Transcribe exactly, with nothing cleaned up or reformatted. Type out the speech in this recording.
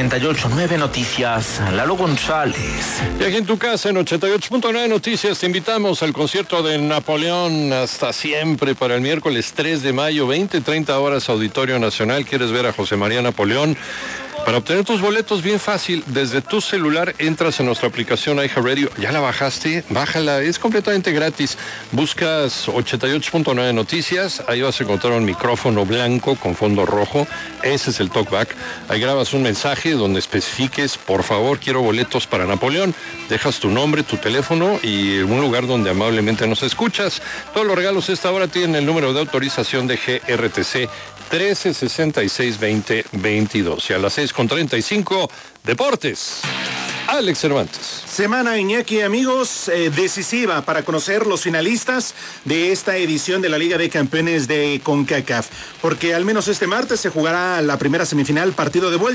ochenta y ocho punto nueve Noticias, Lalo González. Y aquí en tu casa, en ochenta y ocho punto nueve Noticias, te invitamos al concierto de Napoleón hasta siempre para el miércoles tres de mayo, veinte treinta horas, Auditorio Nacional. ¿Quieres ver a José María Napoleón? Para obtener tus boletos, bien fácil, desde tu celular entras a nuestra aplicación iHeartRadio. ¿Ya la bajaste? Bájala, es completamente gratis. Buscas ochenta y ocho punto nueve Noticias, ahí vas a encontrar un micrófono blanco con fondo rojo. Ese es el talkback. Ahí grabas un mensaje donde especifiques, por favor, quiero boletos para Napoleón. Dejas tu nombre, tu teléfono y un lugar donde amablemente nos escuchas. Todos los regalos a esta hora tienen el número de autorización de G R T C trece sesenta y seis veinte veintidós. Y a las seis con treinta y cinco, Deportes. Alex Cervantes. Semana, Iñaki, amigos, eh, decisiva para conocer los finalistas de esta edición de la Liga de Campeones de CONCACAF. Porque al menos este martes se jugará la primera semifinal, partido de vuelta.